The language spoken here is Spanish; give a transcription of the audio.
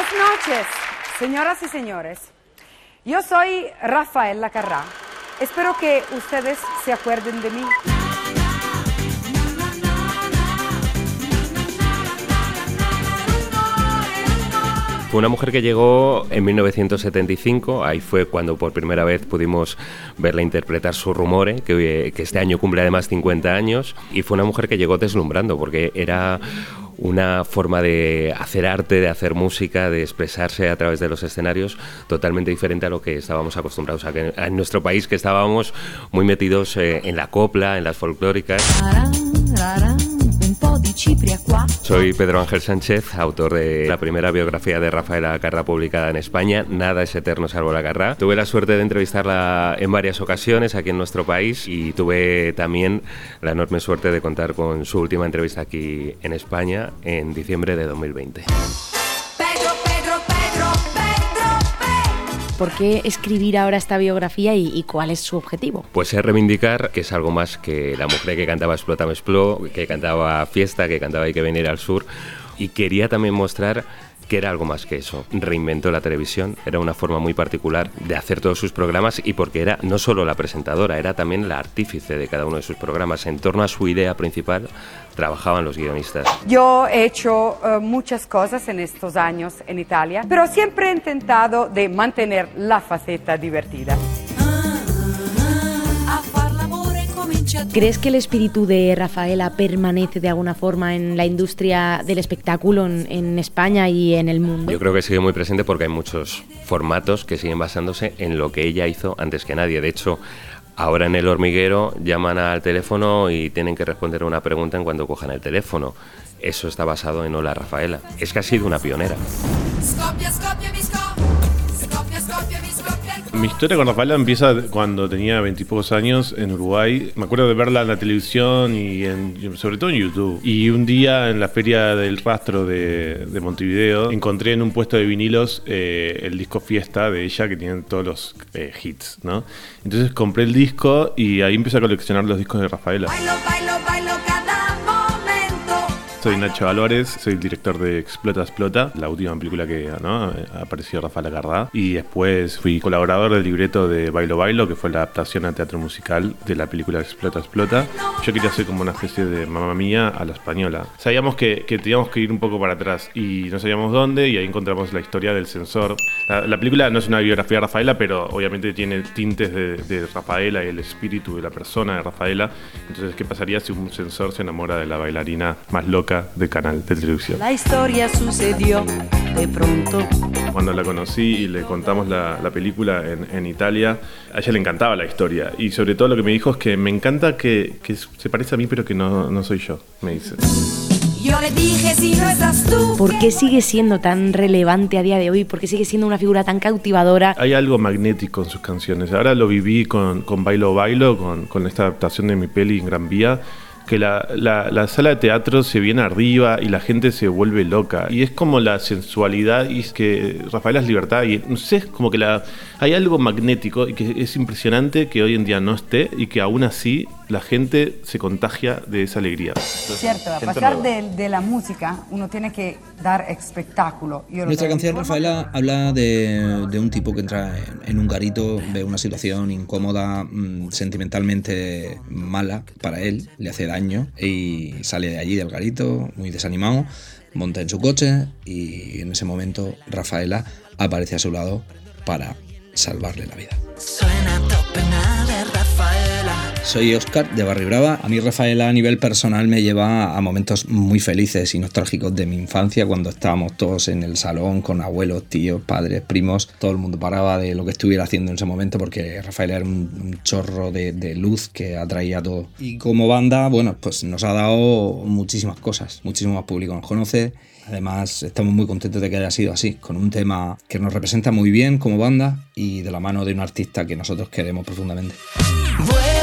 Buenas noches, señoras y señores. Yo soy Rafaela Carrà. Espero que ustedes se acuerden de mí. Fue una mujer que llegó en 1975, ahí fue cuando por primera vez pudimos verla interpretar su Rumore, que este año cumple además 50 años, y fue una mujer que llegó deslumbrando, porque era una forma de hacer arte, de hacer música, de expresarse a través de los escenarios totalmente diferente a lo que estábamos acostumbrados a que en nuestro país, que estábamos muy metidos en la copla, en las folclóricas. Soy Pedro Ángel Sánchez, autor de la primera biografía de Rafaela Carrà publicada en España, Nada es eterno salvo la Carrà. Tuve la suerte de entrevistarla en varias ocasiones aquí en nuestro país y tuve también la enorme suerte de contar con su última entrevista aquí en España en diciembre de 2020. ¿Por qué escribir ahora esta biografía y cuál es su objetivo? Pues es reivindicar que es algo más que la mujer que cantaba Explótame Expló, que cantaba Fiesta, que cantaba Hay que venir al sur, y quería también mostrar que era algo más que eso. Reinventó la televisión, era una forma muy particular de hacer todos sus programas, y porque era no solo la presentadora, era también la artífice de cada uno de sus programas. En torno a su idea principal trabajaban los guionistas. Yo he hecho muchas cosas en estos años en Italia, pero siempre he intentado de mantener la faceta divertida. ¿Crees que el espíritu de Rafaela permanece de alguna forma en la industria del espectáculo en España y en el mundo? Yo creo que sigue muy presente porque hay muchos formatos que siguen basándose en lo que ella hizo antes que nadie. De hecho, ahora en El Hormiguero llaman al teléfono y tienen que responder a una pregunta en cuanto cojan el teléfono. Eso está basado en Hola Rafaela. Es que ha sido una pionera. Mi historia con Rafaela empieza cuando tenía 20 y pocos años en Uruguay. Me acuerdo de verla en la televisión y sobre todo en YouTube. Y un día en la Feria del Rastro de Montevideo encontré en un puesto de vinilos el disco Fiesta de ella, que tiene todos los hits, ¿no? Entonces compré el disco y ahí empecé a coleccionar los discos de Rafaela. Bailo, bailo, bailo cada momento. Soy Nacho Álvarez, soy el director de Explota Explota, la última película que apareció Rafaela Carrà, y después fui colaborador del libreto de Bailo Bailo, que fue la adaptación a teatro musical de la película Explota Explota. Yo quería hacer como una especie de Mamma Mía a la española. Sabíamos que teníamos que ir un poco para atrás y no sabíamos dónde, y ahí encontramos la historia del censor. La película no es una biografía de Rafaela, pero obviamente tiene tintes de Rafaela y el espíritu de la persona de Rafaela. Entonces, ¿qué pasaría si un censor se enamora de la bailarina más loca del canal de televisión? La historia sucedió de pronto. Cuando la conocí y le contamos la película en Italia, a ella le encantaba la historia, y sobre todo lo que me dijo es que me encanta que se parece a mí pero que no soy yo, me dice. Yo le dije si no estás tú. ¿Por qué sigue siendo tan relevante a día de hoy? ¿Por qué sigue siendo una figura tan cautivadora? Hay algo magnético en sus canciones. Ahora lo viví con Bailo Bailo, con esta adaptación de mi peli en Gran Vía, que la sala de teatro se viene arriba y la gente se vuelve loca. Y es como la sensualidad, y es que Rafaela es libertad, y no sé, es como que hay algo magnético y que es impresionante que hoy en día no esté, y que aún así la gente se contagia de esa alegría. Cierto, a pesar de la música, uno tiene que dar espectáculo. Nuestra canción, Rafaela, habla de un tipo que entra en un garito, ve una situación incómoda, sentimentalmente mala para él, le hace daño, y sale de allí del garito muy desanimado, monta en su coche, y en ese momento Rafaela aparece a su lado para salvarle la vida. Suena tu pena de Rafaela. Soy Óscar, de Barri Brava. A mí Rafaela a nivel personal me lleva a momentos muy felices y nostálgicos de mi infancia, cuando estábamos todos en el salón con abuelos, tíos, padres, primos. Todo el mundo paraba de lo que estuviera haciendo en ese momento, porque Rafaela era un chorro de luz que atraía todo. Y como banda, bueno, pues nos ha dado muchísimas cosas, muchísimo más público nos conoce. Además, estamos muy contentos de que haya sido así, con un tema que nos representa muy bien como banda y de la mano de un artista que nosotros queremos profundamente. Vuela.